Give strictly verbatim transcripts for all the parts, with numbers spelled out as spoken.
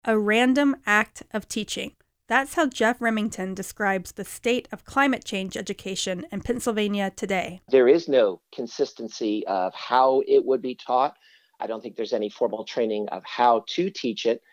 A random act of teaching. That's how Jeff Remington describes the state of climate change education in Pennsylvania today. There is no consistency of how it would be taught. I don't think there's any formal training of how to teach it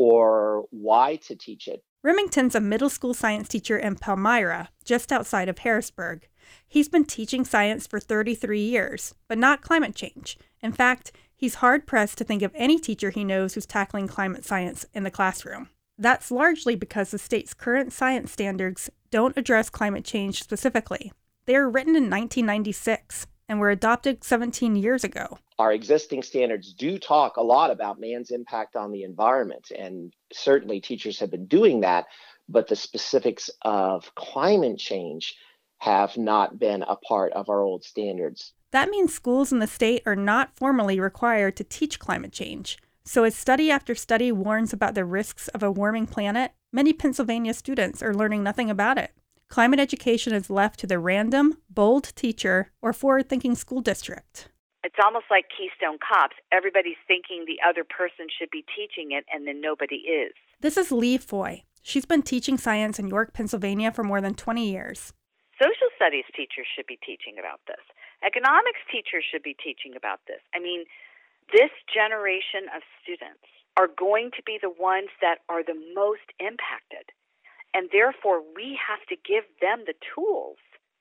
or why to teach it. Remington's a middle school science teacher in Palmyra, just outside of Harrisburg. He's been teaching science for thirty-three years, but not climate change. In fact, he's hard-pressed to think of any teacher he knows who's tackling climate science in the classroom. That's largely because the state's current science standards don't address climate change specifically. They were written in nineteen ninety-six and were adopted seventeen years ago. Our existing standards do talk a lot about man's impact on the environment, and certainly teachers have been doing that, but the specifics of climate change have not been a part of our old standards. That means schools in the state are not formally required to teach climate change. So as study after study warns about the risks of a warming planet, many Pennsylvania students are learning nothing about it. Climate education is left to the random, bold teacher or forward-thinking school district. It's almost like Keystone Cops. Everybody's thinking the other person should be teaching it, and then nobody is. This is Lee Foy. She's been teaching science in York, Pennsylvania for more than twenty years. Social studies teachers should be teaching about this. Economics teachers should be teaching about this. I mean, this generation of students are going to be the ones that are the most impacted. And therefore, we have to give them the tools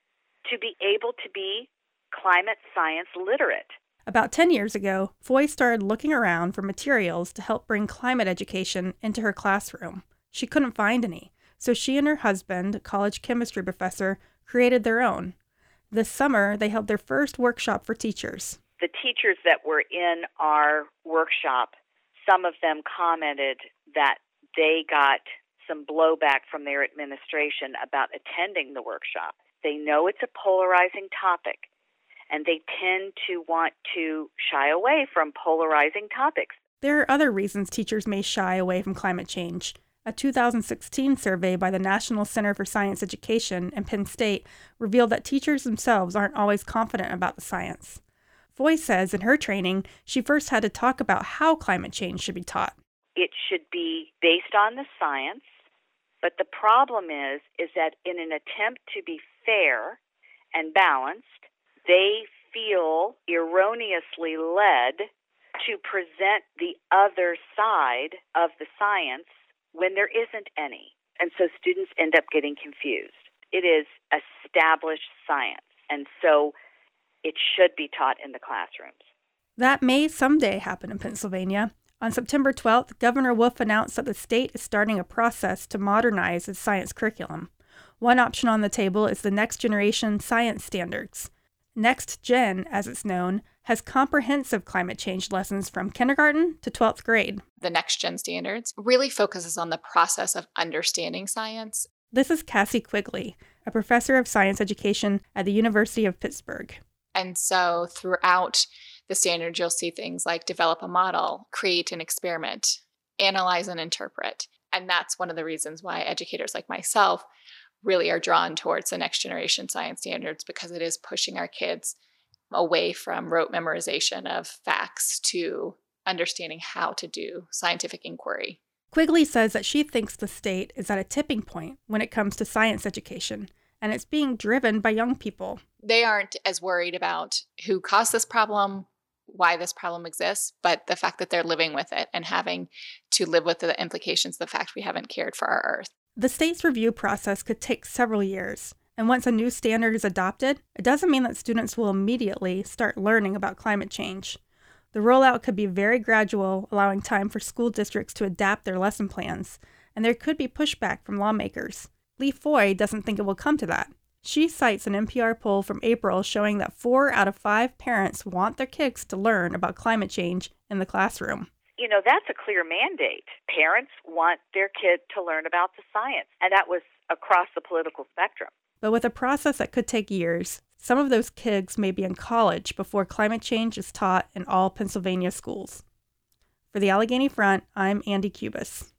to be able to be climate science literate. About ten years ago, Foy started looking around for materials to help bring climate education into her classroom. She couldn't find any, so she and her husband, a college chemistry professor, created their own. This summer, they held their first workshop for teachers. The teachers that were in our workshop, some of them commented that they got some blowback from their administration about attending the workshop. They know it's a polarizing topic, and they tend to want to shy away from polarizing topics. There are other reasons teachers may shy away from climate change. A two thousand sixteen survey by the National Center for Science Education in Penn State revealed that teachers themselves aren't always confident about the science. Foy says in her training, she first had to talk about how climate change should be taught. It should be based on the science, but the problem is, is that in an attempt to be fair and balanced, they feel erroneously led to present the other side of the science when there isn't any. And so students end up getting confused. It is established science, and so it should be taught in the classrooms. That may someday happen in Pennsylvania. On September twelfth, Governor Wolf announced that the state is starting a process to modernize its science curriculum. One option on the table is the Next Generation Science Standards. Next Gen, as it's known, has comprehensive climate change lessons from kindergarten to twelfth grade. The Next Gen Standards really focuses on the process of understanding science. This is Cassie Quigley, a professor of science education at the University of Pittsburgh. And so throughout the standards, you'll see things like develop a model, create an experiment, analyze and interpret. And that's one of the reasons why educators like myself really are drawn towards the Next Generation Science Standards, because it is pushing our kids away from rote memorization of facts to understanding how to do scientific inquiry. Quigley says that she thinks the state is at a tipping point when it comes to science education, and it's being driven by young people. They aren't as worried about who caused this problem, why this problem exists, but the fact that they're living with it and having to live with the implications of the fact we haven't cared for our Earth. The state's review process could take several years, and once a new standard is adopted, it doesn't mean that students will immediately start learning about climate change. The rollout could be very gradual, allowing time for school districts to adapt their lesson plans, and there could be pushback from lawmakers. Lee Foy doesn't think it will come to that. She cites an N P R poll from April showing that four out of five parents want their kids to learn about climate change in the classroom. You know, that's a clear mandate. Parents want their kids to learn about the science, and that was across the political spectrum. But with a process that could take years, some of those kids may be in college before climate change is taught in all Pennsylvania schools. For the Allegheny Front, I'm Andy Cubis.